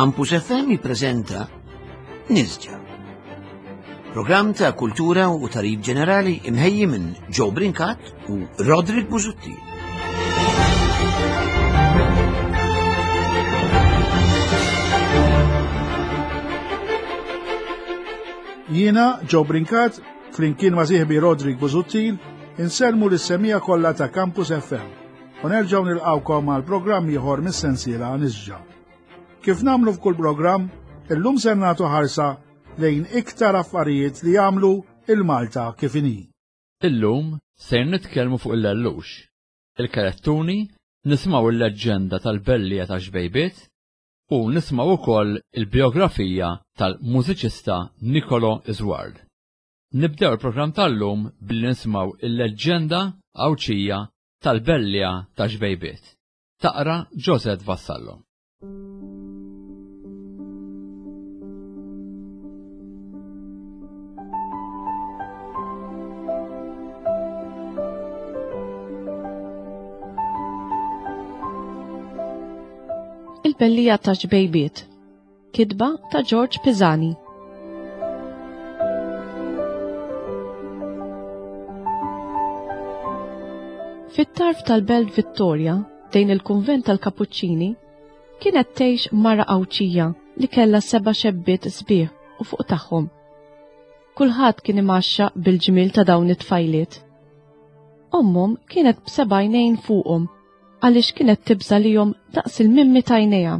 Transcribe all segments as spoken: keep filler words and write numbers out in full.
Campus F M jippreżenta Niżġa. Programm ta' kultura u tarif ġenerali imħejji minn Joe Brinkat u Roderick Bużuttil. Jiena, Joe Brinkat, flimkien ma' sieħbi Roderick Bużuttil, inselmu l-semija kollha ta' Campus F M u nerġgħu nilqgħukom għal programm ieħor mis-sensiela Niżġa. Kif nagħmlu f'kull programm, illum se nagħtu ħarsa lejn iktar affarijiet li jagħmlu il-Malta kif inhi. Illum se nitkellmu fuq il-lellux, il-karattuni, nismaw il-leġġenda tal-bellija ta' xbejbiet u nismaw ukoll il-biografija tal-mużiċista Nicolo Isward. Nibdew il-programm tal-lum billi nismaw il-leġġenda Awċija tal-bellija ta' xbejbiet. Taqra Joseph Vassallo. Il-bellija ta' xbejbiet, kitba ta' George Pisani. Fit-tarf tal-Belt Vittoria, dejn il-Kunvent tal-Kapuċċini, kienet tgħix mara Awċija li kellha seba' xebbiet sbieħ u fuq tagħhom. Kulħadd kien imaxxa bil-ġmiel ta' dawn it-tfajliet. Ommhom kienet b'seba' għajnejn fuqhom għaliex kienet tibża lihom daqs il-mimmi ta' għajnejha.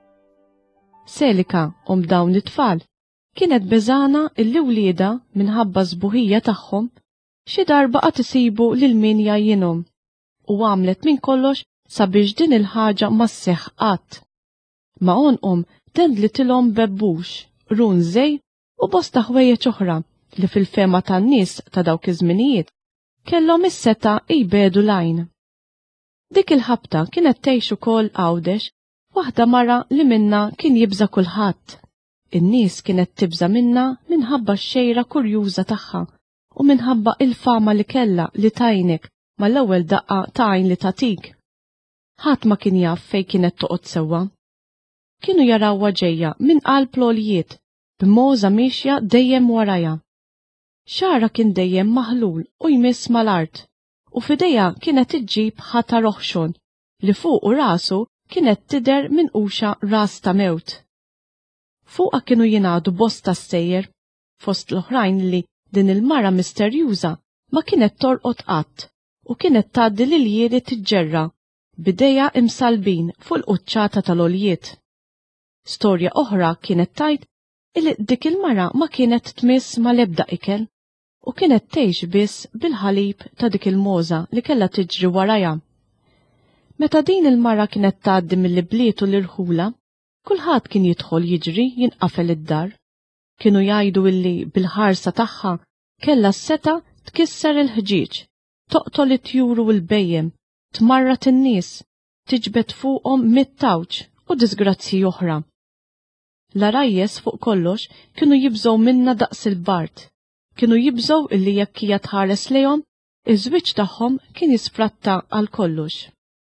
Selika om dawn it-tfal kienet beżana illi wlieda minħabba żbuħija tagħhom xi darba qatt isibu lil min jgħajjinhom u għamlet minn kollox sabiex din il-ħaġa ma sseħħ qatt. Ma onqhom tendlitilhom bebbux, runżej u bosta ħwejjeġ oħra li fil-fema tan-nies ta' dawk iż-żminijiet kellhom is-seta' jbedu l-għajn. Dik il-ħabta kienet tgħix ukoll Għawdex, waħda mara li minna kien jibża kulħadd. In-nies kienet tibża minna minħabba x-xejra kurjuża tagħha u minħabba il-fama li kellha li tajnek mal-ewwel daqqa ta' għajn li tatik. Ħadd ma kien jaf fejn kienet toqgħod sewwa. Kienu jarawha ġejja minn qalb l-għoljiet b'moża mixja dejjem warajha. Xara kien dejjem maħlul u jmiss mal-art u f'idejha kienet iġġib ħata roħxon li fuq u rasu kienet tidher minn quxa ras ta' mewt. Fuqha kienu jingħadu bosta stejjer fost l-oħrajn li din il-mara misterjuża ma kienet torqod qatt u kienet tgħaddi lil jieri tiġġerra b'idejha imsalbin fuq il-quċċata tal-għoljiet. Storja oħra kienet tgħid illi dik il-mara ma kienet tmiss mal-ebda ikel u kienet tgħix biss bil-ħalib ta' dik il-moża li kellha tiġri warajha. Meta din il-mara kienet tgħaddi mill-bliet u l-irħula, kulħadd kien jidħol jiġri jinqafel id-dar. Kienu jgħidu illi bil-ħarsa tagħha kellha s-seta tkisser il-ħġieġ, toqtol it-tjur u l-bejjem, tmarrat in-nies, tiġbed fuqhom mit-tawġ u disgrazzi oħra. L-arajjes fuq kollox kienu jibżgħu minna daqs il-bart. Kienu jibżgħu illi jekk hija tħares lejhom, iż-żwieġ tagħhom kien jisfratta għal kollox.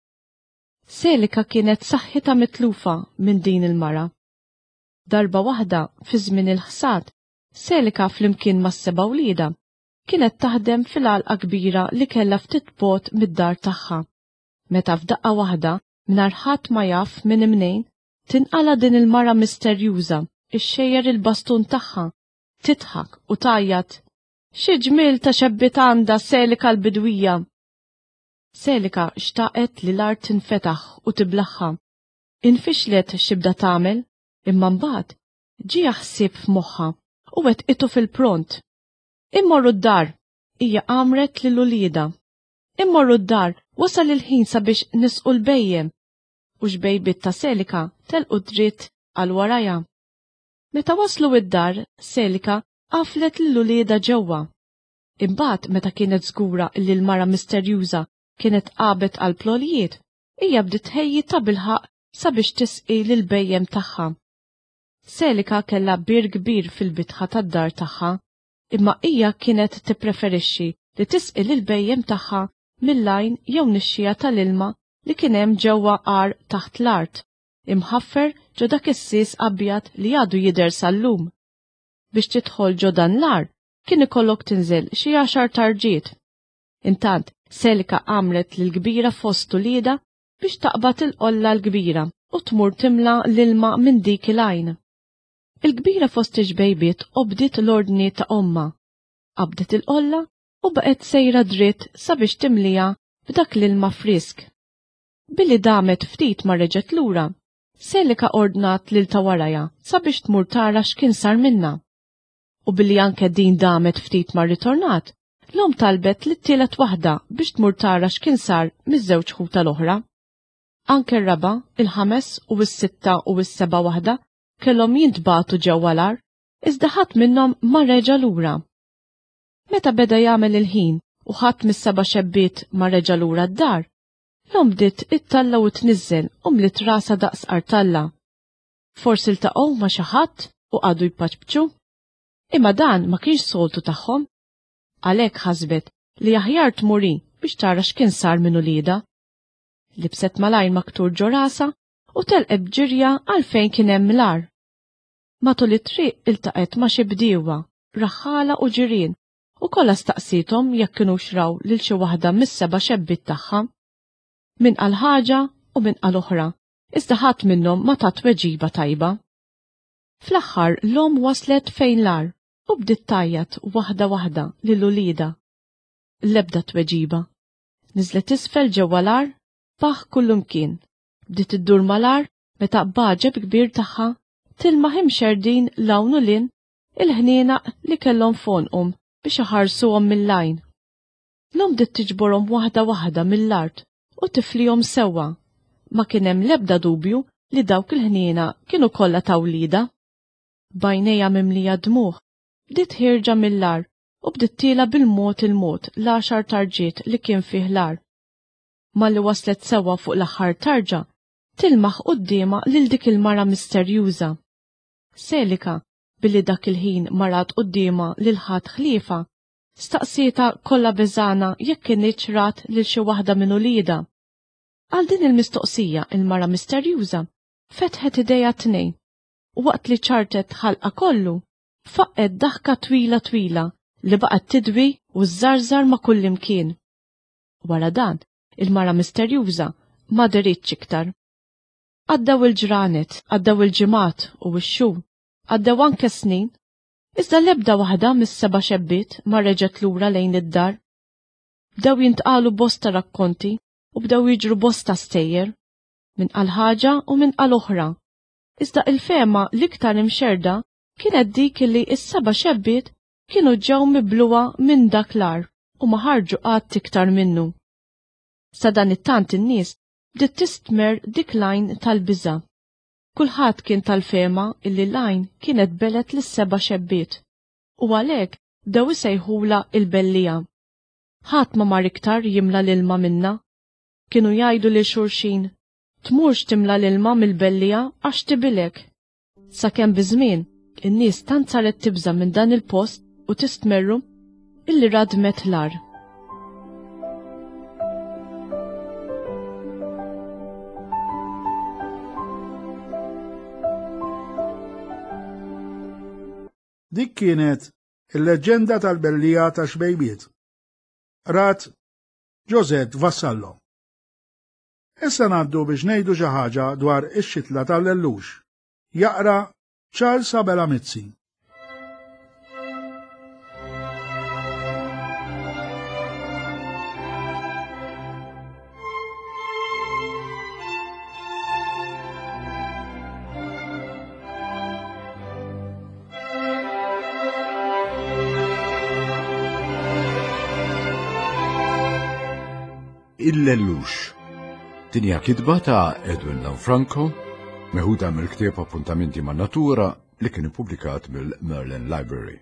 Selika kienet saħħitha mitlufa minn din il-mara. Darba waħda fi żmien il-ħsad, Selika flimkien mas-seba' wlieda kienet taħdem fil-għalqa kbira li kellha ftit bogħod mid-dar tagħha. Meta f'daqqa waħda mingħajr ħadd ma jaf minn imnejn tinqala din il-mara misterjuża, ixxejjer il-bastun tagħha, titħak u tajjat. Xi ġmiel ta' xebbiet għandha Selika l-bidwija. Selika xtaqet li l-art tinfetaħ u tiblaħħa. Infixlet x'ibda tagħmel, imma mbagħad ġie ħsieb f'moħħha u wettqitu fil-pront. Immorru d-dar, hija għamret lil ulieda. Immorru d-dar, wasal il-ħin sabiex nisqu l-bejjem. U xbejbiet ta' Selika telqu dritt għal warajha. Meta waslu id-dar, Selika qaflet lil ulieda ġewwa. Imbagħad meta kienet żgura li l-mara misterjuża kienet qabet għal plolijiet, hija bdiet ħejji ta' bilħaq sabiex tisqi lil bejjem tagħha. Selika kellha bir kbir fil-bitħa tad-dar tagħha, imma hija kienet tippreferixxi li tisqi lil bejjem tagħha mill-lajn jew nixxija tal-ilma li kien hemm ġewwa qar taħt l-art imħaffer ġo dak is-sis abjad li għadu jidher sal-lum. Biex tidħol ġo dan l-ar, kien ikollok tinżel xi għaxar tarġiet. Intant, Selika għamlet l-kbira fost lieda biex taqbad il-qolla l-kbira u tmur timla l-ilma minn dik il-għajn. Il-kbira fost iġbejbiet obdiet l-ordni ta' omma. Qabdet il-qolla u baqet sejra dritt sabiex timlija b'dak l-ilma frisk. Billi damet ftit ma reġet lura, Selika ordnat lil ta' waraja sabiex tmur tara x'kien sar minna. U billi anke din damet ftit ma ritornat, l-om talbet li t-tielet waħda biex tmur tara x'kien sar miż-żewġ ħuta l-oħra. Anke r-raba, il-ħames u s-sitta u s-seba waħda kellhom jintbagħtu ġewwa l-ar, iżda ħadd minnhom ma reġa' lura. Meta beda jagħmel il-ħin u ħadd mis-seba' xebbiet ma reġa' lura d-dar, l-om bdiet ittalla u tniżżel u mliet rasa daqs qartalla. Forsi iltaqgħu ma' xi ħadd u qagħdu jpaċbċu, imma dan ma kienx soltu tagħhom. Għalhekk ħasbet li aħjar tmuri biex tara x'kien sar minn ulieda. Libset malajr maktur ġo rasa u telqeb ġirja għalfejn kien hemm l-ar. Matul it-triq iltaqet ma' xi bdiewa, raħħala u ġirien, u kollha staqsithom jekk kinux raw lil xi waħda mis-seba' xebbiet tagħha. Min qal ħaġa u min qal oħra, iżda ħadd minnhom ma tat tweġiba tajba. Fl-aħħar l-om waslet fejn l-ar u bdiet tajjat waħda waħda lil ulieda. L-ebda tweġiba. Niżlet isfel ġewwa l-ar baħ kullimkien. Bdiet iddur mal-ar meta baġeb kbir tagħha tilma' ħimxerdin lawn u lin il-ħnienaq li kellhom fonqhom biex iħarsuhom mill-lajn. L-om bdiet tiġborhom waħda waħda mill-art u tiflihom sewwa. Ma kien hemm l-ebda dubju li dawk il-ħniena kienu kollha ta' wlieda. Bajnejja mimlija dmuħ, bdiet ħirġa mill-ar u bdiet tiela bil-mod il-mod l-għaxar tarġiet li kien fih l-ar. Malli waslet sewwa fuq l-aħħar tarġa, tilmaħ qudiema lil dik il-mara misterjuża. Selika, billi dak il-ħin marat qudiema lil ħadd ħliefa, staqsieta kollha beżana jekk kienx rat lil xi waħda minn ulieda. Għal din il-mistoqsija il-mara misterjuża fetħet idejha tnejn u waqt li ċartet ħalqa kollu, faqqet daħka twila twila li baqgħet tidwi u żżarżar ma' kullimkien. Wara dan, il-mara misterjuża ma deritx iktar. Għaddew il-ġranet, għaddew il-ġimgħat u x-xhur, għaddew anke snin, iżda l-ebda waħda mis-seba' xebbiet ma reġgħet lura lejn id-dar. Bdew jintqalu bosta rakkonti u bdew jiġru bosta stejjer, min qal ħaġa u min qal oħra. Iżda il-fema l-iktar imxerda kienet dik li s-seba' xebbiet kienu ġew mibluwa minn dak l-ar u ma ħarġu qatt iktar minnu. Sa dan it-tant in-nies bdiet tistmer dik lajn tal-biża'. Kulħadd kien tal-fema illi l-għajn kienet belet lis-seba' xebbiet u għalhekk bdew isejħula il-bellija. Ħadd ma mar iktar jimla l-ilma minna. Kienu jgħidu li xulxin, tmurx timla l-ilma mill-bellija għax tibilek. Sakemm biżmien, in-nies tant saret tibża minn dan il-post u tistmerru illi radmet l-ar. Dik kienet il-leġenda tal-bellija ta' xbejbiet. Rat Josette Vassallo. Issa ngħaddu biex ngħidu xi ħaġa dwar ix-xitla tal-Lellux. Jaqra Charles Abelamizzi. Il-Lellux. Dinja kitba ta' Edwin Lanfranco, meħuda mill-ktieb Appuntamenti man natura li kien ippubblikat mill-Merlin Library.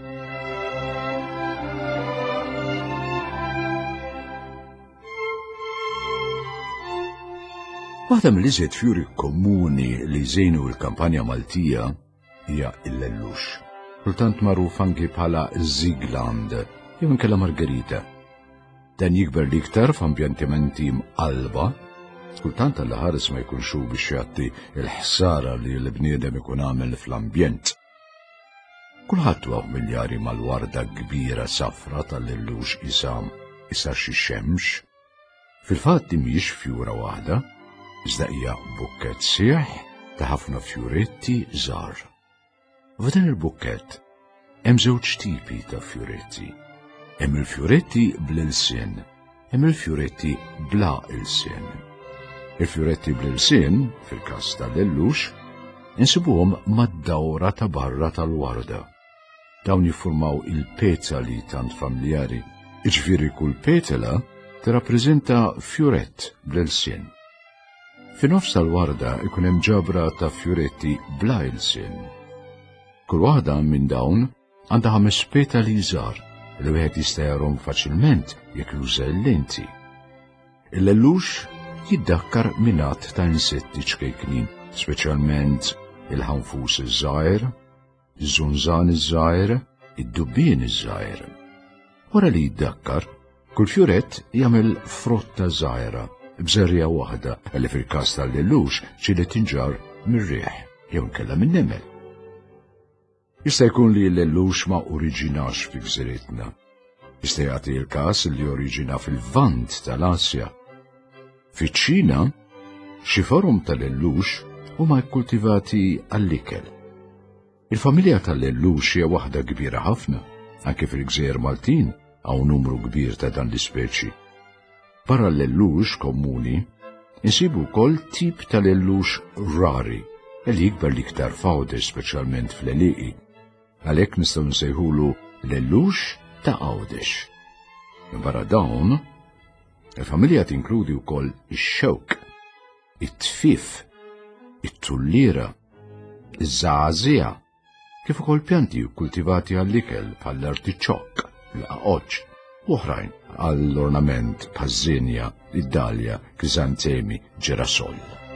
Waħda mill-iżjed fjuri komuni li żejnu l-kampanja Maltija hija il-Lellux. Kultant magħruf anki bħala Ziegland jew inkella Margherita. Dan jikber liktar f'ambjantimenti mqalba Kultant tal-ħares ma jkunxu biex jagħti il-ħsara li l-bniedem ikun għamel fl-ambjent. Kulħadd huwa familjari mal-warda kbira safra tal-lellux isam isa xi xemx. Fil-fatt mhijiex fjura waħda, iżda hija bukkett sieħ ta' ħafna fjuretti żgħar. F'dan il-bukkett hemm żewġ tipi ta' fjuretti. Hemm il-fjuretti bl-ilsien, hemm il-fjuretti bla ilsien. Il-fjuretti bl-ilsien, fil-każ tal-lellux, insibuhom mad-dawra ta' barra tal-warda. Dawn jiffurmaw il-petali tant familjari, iġifieri kull petala tirrappreżenta fjurett bl-ilsien. Fin-nofs tal-warda ikun hemm ġabra ta' fjuretti bla ilsien. Kull waħda minn dawn għandha ħames petali żgħar li wieħed jista' jarahom faċilment jekk juża l-lenti. Il-lellux jiddakkar minat ta' insetti ċkejknin, speċjalment il-ħanfus iż-żgħir, iż-żunżan iż-żgħir, id-dubbien iż-żgħir. Wara li jiddakkar, kull fjurett jagħmel frotta żgħira b'żerrija waħda li fil-każ tal-lellux ċieli tinġar mir-riħ jew inkella min-nemel. Jista' jkun li l-lellux ma oriġinax fi gżiretna. Jista' jagħti l-każ li oriġina fil-Vant tal-Asja. Fiċ-Ċina, xi forom tal-lellux huma kkultivati għall-ikel. Il-familja tal-lellux hija waħda kbira ħafna, anke fil-Gżejjer Maltin hawn numru kbir ta' dan l-ispeċi. Barra l-lellux komuni, insibu wkoll tip tal-lellux rari, li jikber l-iktar fawdex speċjalment fl-għelieqi. Għalhekk nistgħu nsejħulu lellux ta' għawdex. Barra dawn, il-familja tinkludi wkoll ix-xewk, it-tfif, it-tullira, iż-żgħażagħ, kif ukoll pjanti kkultivati għall-ikel bħall-artiċokk, l-aqoċ, u oħrajn għall-ornament bħaż-żinja, id-dalja, krizantemi, ġirasol.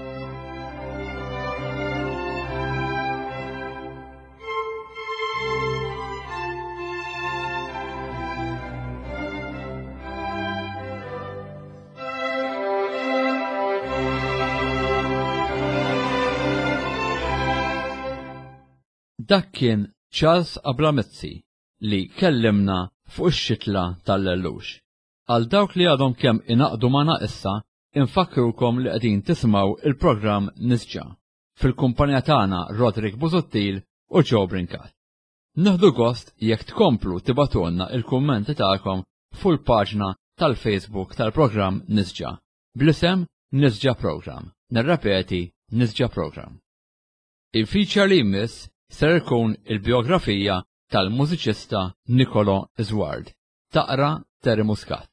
Dak kien Charles Abramezzi li kellimna fuq ix-xitla tal-lellux. Għal dawk li għadhom kemm inaqdu magħna issa, infakrukom li qegħdin tismaw il-programm Nisġa fil-kumpanija tagħna Roderick Busuttil u Joe Brinkat. Nieħdu gost jekk tkomplu tibatulna il-kummenti tagħkom fuq il-paġna tal-Facebook tal-programm Nisġa bl-isem Nisġa Program. Nirrepeti Nisġa Program. Il-feature li jmiss ser ikun il-biografija tal-mużiċista Nicolo Isward, taqra Terry Muscat.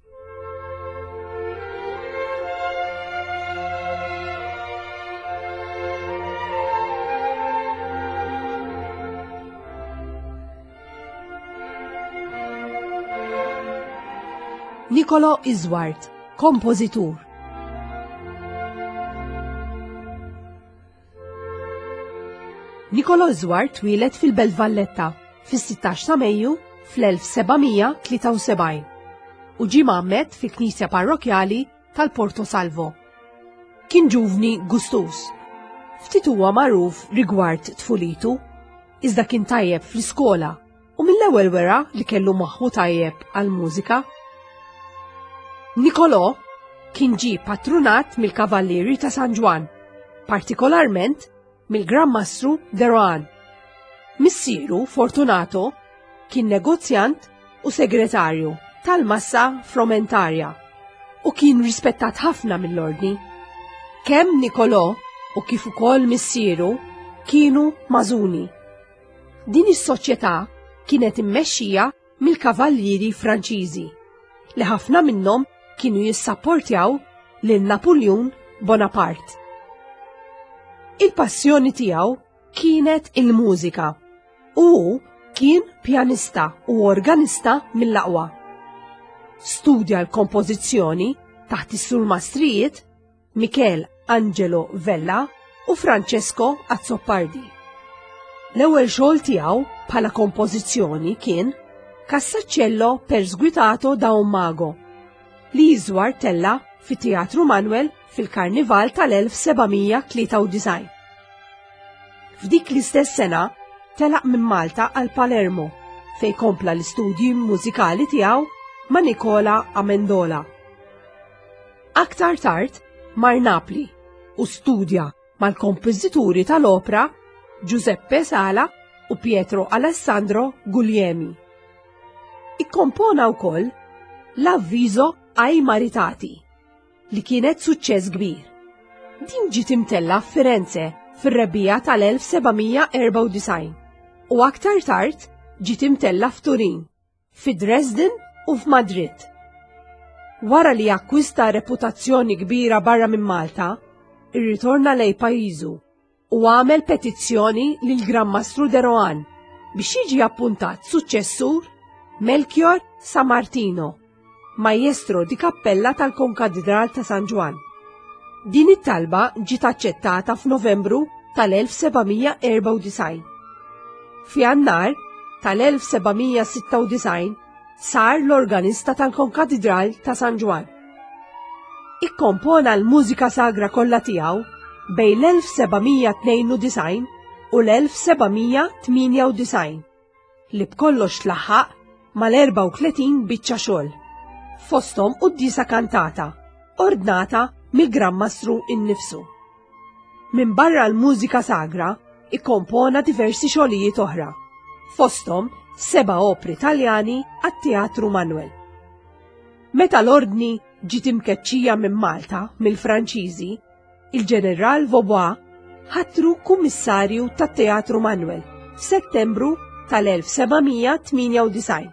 Nicolo Isward, kompożitur. Nicolo Isward twieled fil-Belt Valletta fis-sittax ta' Mejju fl-elf sebgħimija tlieta u sebgħin u ġie magħmed fil-Knisja Parrokjali tal-Porto Salvo. Kien ġuvni gustus. Ftit huwa magħruf rigward tfulitu, iżda kien tajjeb fl-iskola u mill-ewwel wera li kellu moħħu tajjeb għall-mużika. Nicolo kien ġie pattrunat mill-Kavallieri ta' San Ġwan, partikolarment mill-Gran Mastru De Rohan. Missieru Fortunato kien negozjant u segretarju tal-Massa Fromentarja u kien rispettat ħafna mill-ordni. Kemm Nicolo u kif ukoll missieru kienu mażuni. Din is-soċjetà kienet immexxija mill-Kavallieri Franċiżi li ħafna minnhom kienu jissapportjaw lil Napoleon Bonaparte. Il-passjoni tiegħu kienet il-mużika u kien pjanista u organista mill-aqwa. Studja l-kompożizzjoni taħt is-surmastrijiet Michel Angelo Vella u Francesco Azzopardi. L-ewwel xogħol tiegħu bħala kompożizzjoni kien Cassaccello per sguitato da un mago li Isward tella fit-Teatru Manuel fil-Karnival tal-elf sebgħimija tlieta u design. F'dik l-istess sena telaq minn Malta għal Palermo fej kompla l-istudji mużikali tiegħu ma' Nicola Amendola. Aktar tard mar Napli u studja mal-kompożituri tal-opera Giuseppe Sala u Pietro Alessandro Guglielmi. Ikkompona wkoll l-Avviso ai Maritati li kienet suċċess kbir. Din ġiet imtella f'Firenze fir-rebbija tal-elf sebgħimija erba' u design u aktar tard ġiet imtella f'Turin, fi Dresden u f'Madrid. Wara li akkwista reputazzjoni kbira barra minn Malta, irritorna lej pajjiżu u għamel petizzjoni lil Gran-Mastru de Rohan biex jiġi appuntat suċċessur Melchior Sammartino, Majestro di Kappella tal-Konkatedral ta' San Ġwan. Din it-talba ġiet aċċettata f'Novembru tal-elf sebgħimija erba' u design. F'Jannar tal-elf sebgħimija sitta u design sar l-organista tal-Konkatedral ta' San Ġwan. Ikkompona l-mużika sagra kollha tiegħu bejn l-elf sebgħimija tnejn u design u l-elf sebgħimija tminja u design li b'kollox tlaħħaq mal-erba' u tletin biċċa xogħol, fosthom qudiesa kantata, ordnata mill-Gran-Mastru innifsu. Minn barra l-mużika sagra ikkompona diversi xogħlijiet oħra, fosthom seba' opri Taljani għat-Teatru Manuel. Meta l-ordni ġiet imkeċċija minn Malta mill-Franċiżi, il-ġeneral Vaubois ħattru kummissarju tat-Teatru Manuel f'Settembru tal-elf sebgħimija tminja u design.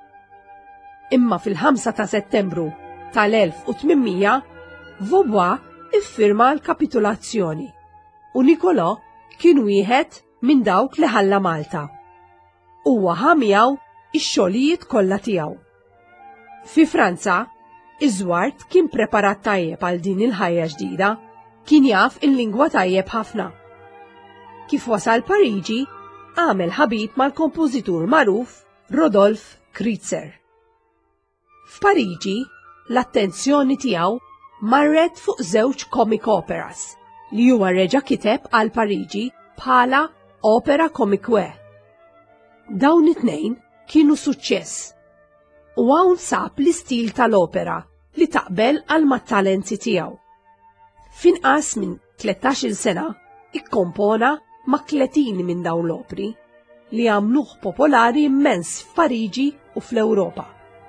Imma fil-ħamsa ta' Settembru tal-elf u tminmija Vaubois iffirma l-kapitulazzjoni u Nicolò kien wieħed minn dawk li ħalla Malta. Huwa ħa miegħu ix-xogħlijiet kollha tiegħu. Fi Franza, Iżward kien preparat tajjeb għal din il-ħajja ġdida, kien jaf il-lingwa tajjeb ħafna. Kif wasal Pariġi, għamel ħabib mal-kompożitur magħruf Rodolphe Kreutzer. F'Pariġi, l-attenzjoni tiegħu marret fuq żewġ comic operas li huwa reġa' kiteb għal Pariġi bħala opera comique. Dawn it-tnejn kienu suċċess u hawn sab l-istil tal-opera li taqbel għal mat-talenti tiegħu. F'inqas minn tletax-il sena ikkompona ma' tletin minn dawn l-opri li għamluh popolari immens f'Pariġi u fl-Ewropa.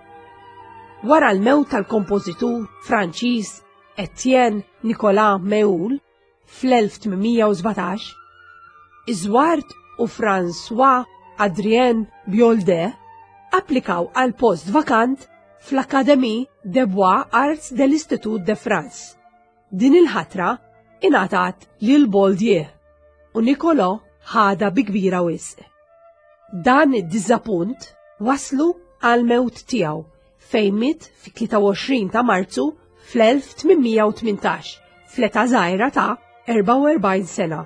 Wara l-mewt tal-kompożitur Franċiż Etienne Nicolas Méhul fl-elf tminmija u sbatax, Iżward u François Adrien Bioldet applikaw għal post vakant fl-Académie des Beaux Arts de l'Institut de France. Din il-ħatra ingħatat lil Boldier u Nicolò ħada bi kbira wisq. Dan id-diżappunt waslu għal mewt tiegħu fejn miet fi-tlieta u għoxrin ta' Marzu fl-elf tminmija u tmintax fl-età żgħira ta' erba' u erbgħin sena.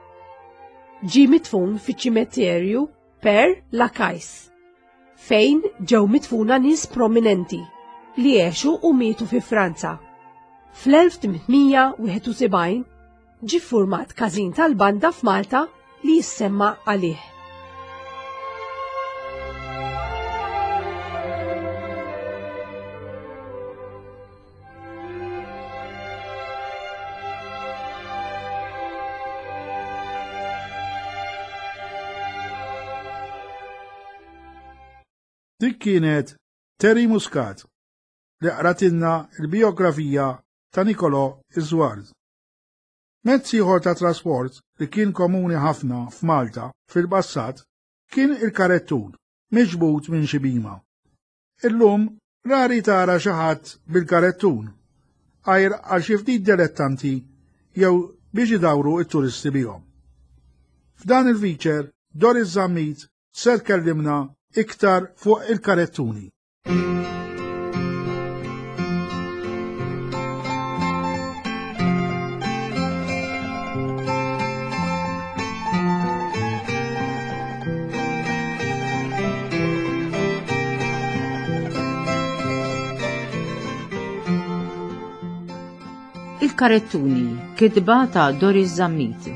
Ġie mitfun fiċ-ċimiterju Père Lachaise, fejn ġew mitfuna nies prominenti li għexu u mietu fi Franza. Fl-elf tminmija u wieħed u sebgħin ġie ffurmat każin tal-banda f'Malta li jissemma għalih. Dik kienet Terry Muscat li qratilna l-biografija ta' Nicolò Iżward. Mezz ieħor ta' trasport li kien komuni ħafna f'Malta fil-passat kien il-karettun, miġbut minn xi bima. Illum rari tara xi ħadd bil-karettun, għajr għal xi ftit dilettanti jew biex idawru t-turisti bihom. F'dan il-feature Doris Zammit se tkellimna iktar fuq il-karettuni. Il-karettuni, kitba ta' Doris Zammit.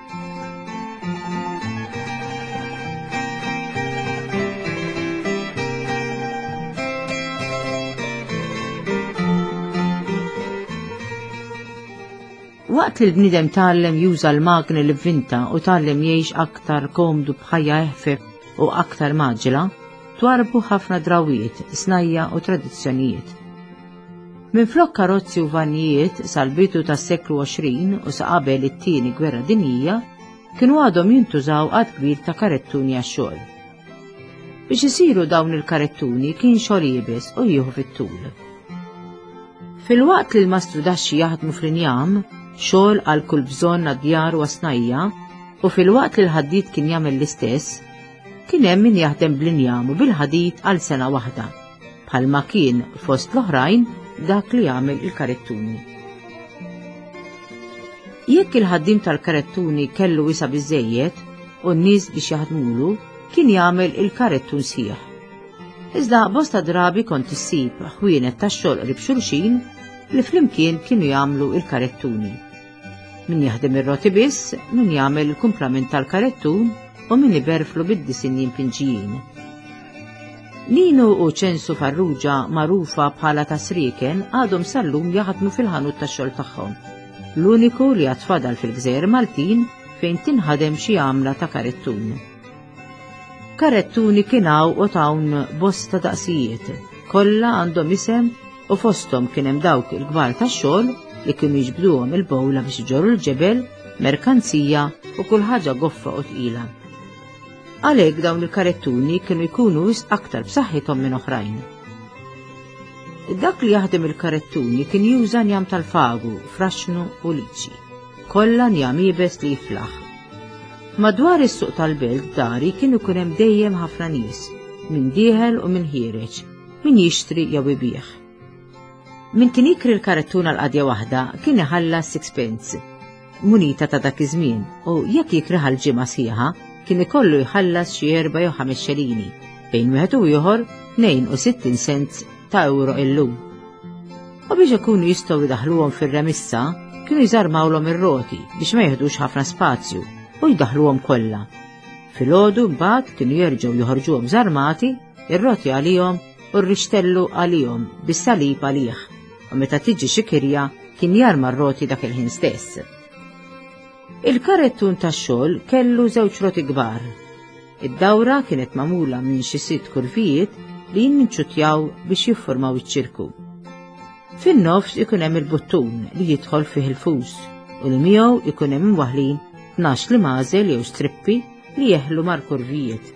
Waqt li l-bnidem tallem juża l-magni li vinta u tallem jgħix aktar komdu bħajja eħfef u aktar maġġla, twarbu ħafna drawiet, snajja u tradizzjonijiet. Minflok karozzi u vannijiet sal-bidu tas-seklu għoxrin u sa qabel it-tieni gwerra dinjija, kienu għadhom jintużaw għad kbir ta' karettuni għax-xogħol. Biex isiru dawn il-karettuni kien xogħol jibes u jieħu fit-tul. Fil-waqt li l-mastru daxxi jaħdmu fl-injam, xogħol għal kull bżonn għad-djar u għasnajja, u fil-waqt li l-ħaddid kien jagħmel l-istess, kien hemm min jaħdem bl-injam u bil-ħadid għal sena waħda, bħalma kien fost l-oħrajn dak li jagħmel il-karettuni. Jekk il-ħaddim tal-karettuni kellu wisa biżejjed u n-nies biex jaħdmulu, kien jagħmel il-karettun sħiħ. Iżda bosta drabi kont issib ħwienet tax-xogħol qrib xulxin li flimkien kienu jagħmlu il-karettuni. Min jaħdem ir-roti biss, min jagħmel il-kumplament tal-karettun u min iberflu bid-disinjin pinġijin. Nino u ċensu Farrugia magħrufa bħala tasriken għadhom sallum jaħdmu fil-ħanut tax-xogħol tagħhom. L-uniku li għatfadal fil-Gżejjer Maltin fejn tinħadem xi għamla ta' karettun. Karettuni kienaw u tawn bosta daqsijiet, kollha għandhom isem u fosthom kien hemm dawk il-kbar tax-xogħol li kienu jiġbduhom il-bowla biex iġorru l-ġebel, merkanzija u kull ħaġa goffa u tqila. Għalhekk dawn il-karettuni kienu jkunu wisq aktar b'saħħithom minn oħrajn. Dak li jaħdem il-karettuni kien juża njam tal-fagu, fraxnu u liċi, kollha njam jibes li jiflaħ. Madwar is-suq tal-belt dari kienu kun hemm dejjem ħafna nies, min dieħel u min ħiereġ, min jixtri jew ibih. Min kien jikri l-karettun għal qadja waħda kien iħallas sixpence, munita ta' dak iż-żmien, u jekk jikriha l-ġimgħa sieħa kien ikollu jħallas xi erba' jew ħames xelini, bejn wieħed u ieħor tnejn u sittin cent ta' euro illum. U biex ikunu jistgħu jdaħluhom fir-remissa, kienu jżarmawlhom ir-roti biex ma jieħdux ħafna spazju u jdaħluhom kollha. Filgħodu mbagħad kienu jerġgħu joħorġuhom żarmati, ir-roti għalihom u r-rixtellu għalihom bis-salib għalih, u meta tiġi xi kirja kien jarma r-roti dak il-ħin stess. Il-karettun tax-xogħol kellu żewġ roti kbar. Id-dawra kienet magħmula minn xi sitt kurvijiet li jinminċutjaw biex jiffurmaw iċ-ċirku. Fin-nofs ikun hemm il-buttun li jidħol fih il-fus u li miegħu ikun hemm imwaħħlin tnax li mażel jew strippi li jeħlu mar-kurvijiet.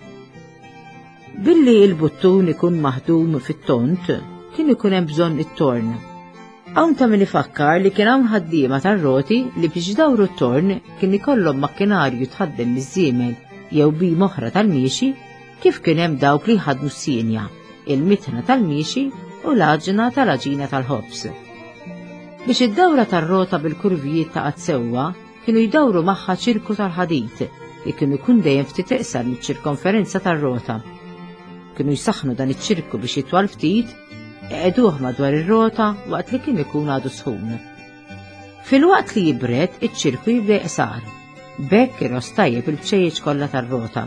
Billi il-buttun ikun maħdum fit-tont, kien ikun hemm bżonn it-torn. Hawn ta' min ifakkar li kien hawn ħaddiema tar-roti li biex dawru t-torn kien ikollhom makkinarju tħaddem miż-żiemel jew bim oħra tal-miexi kif kien hemm dawk li jħaddmu s-sienja, il-mitna tal-miexi u l-aġna tal-aġina tal-ħobs. Biex id-dawra tar-rota bil-kurvijiet ta' qatt-sewwa kienu jdawru magħha ċirku tal-ħadit li kienu jkun dejjem ftit iqsar miċ-ċirkonferenza tar-rota. Kienu jsaħħnu dan iċ-ċirku biex jitwal ftit, eqduh madwar ir-rota waqt li kien ikun għadu sħun. Fil-waqt li jibret, iċ-ċirku jibda jqsar, bekk iros tajjeb il-bċejjeġ kollha tar-rota.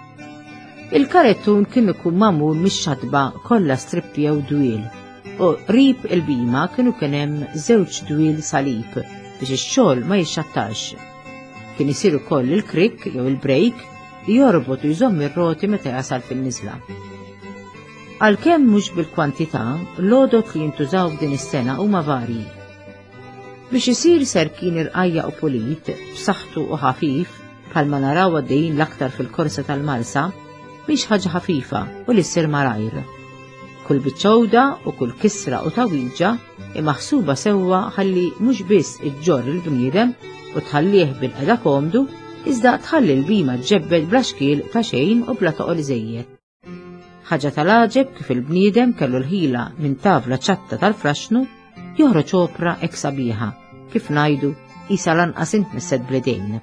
Il-karettun kien ikun magħmul mix-xatba kollha strippi jew dwiel, u qrib il-bima kienu kien hemm żewġ dwiel salib biex ix-xogħol ma jixxattax. Kien isir ukoll il-krikk jew il-brejk li jorbot u jżomm ir-roti meta jasal fin-niżla. Għalkemm mhux bil-kwantità, l-għodot li jintużaw f'din is-sena huma varji. Biex isir serkin irqajja u pulit, b'saħħtu u ħafif, bħalma naraw għaddejjin l-aktar fil-korsa tal-Malsa, mhix ħaġa ħafifa u li ssir marajr. Kull biċċowda u kull kisra u tawilġa imaħsuba sewwa ħalli mhux biss iġġorr il-bniedem u tħallih bil-qeda komdu, iżda tħalli l-bima ġebbed bla xkiel ta' xejn u bla toqgħod iżejjed. Ħaġa tal-għaġeb kif il-bniedem kellu l-ħila minn tavla ċatta tal-fraxnu joħroġ opra hekk sabiħa, kif ngħidu qisha lanqas intmessed bledejn.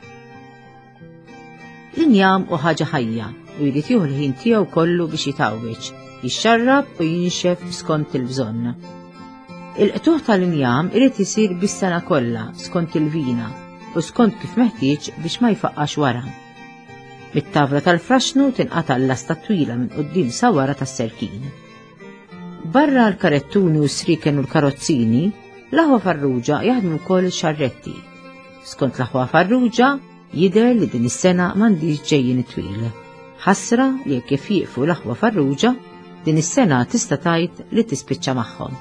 L-injam u ħaġa ħajja u jrid jieħu l-ħin tiegħu kollu biex jitawweġ, jixxarrab u jinxef skont il-bżonn. Il-qtuħ tal-injam irid isir bis-sena kollha skont il-vina u skont kif meħtieġ biex ma jfaqqax wara. Mit-tavla tal-fraxnu tinqata' l-lasta twila minn quddiem sawara tas-serkin. Barra l-karettuni u s-sriken u l-karozzini, l-aħwa farruġa jaħdmu wkoll ix-xarretti. Skont l-aħwa farruġa jidher li din is-sena m'għandix ġejjin twil. Ħasra li jekk kif jieqfu l-aħwa farruġa, din is-sena tista' tgħid li tispiċċa magħhom.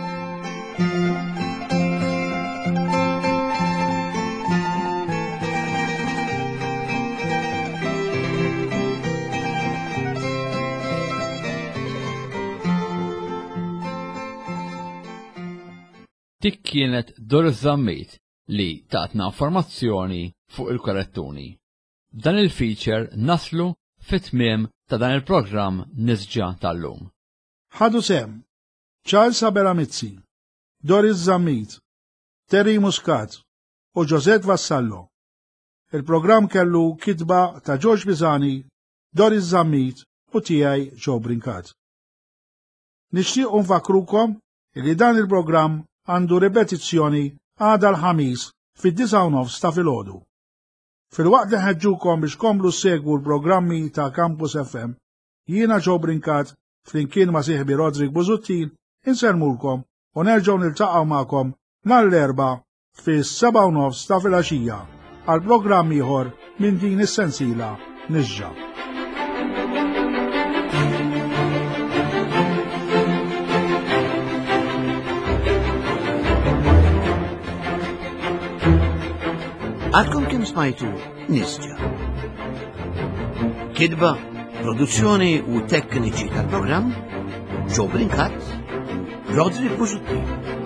Dik kienet Dor Żammit li tatna informazzjoni fuq il-karettuni. Dan il-feature naslu fit-tmiem ta' dan il-programm Nisġa tal-lum. Ħadu sem Charles Aberamizzi, Doris Żammit, Terry Muscat u Josette Vassallo. Il-programm kellu kitba ta' George Bizani, Doris Żammit u tiegħi Joe Brinkat. Nixtieq nfakrukom li dan il-programm għandu ripetizzjoni għada l-ħamis fid-disa' u nofs ta' filgħodu. Fil-waqt li ħeġġukom biex komplu segwu l-programmi ta' Campus F M, jiena Joe Brinkat flimkien ma' sieħbi Rodrik Busuttil inselmulkom u nerġgħu niltaqgħu magħkom nhar l-erba' fis-seba' u nofs ta' filgħaxija għal programm ieħor minn din is-sensiela Nisġa. Għadkom kim smajtu Nisġa. Kidba, produzzjoni u tekniċi tal-programm Joe Brinkat, Rodrik Busuttil.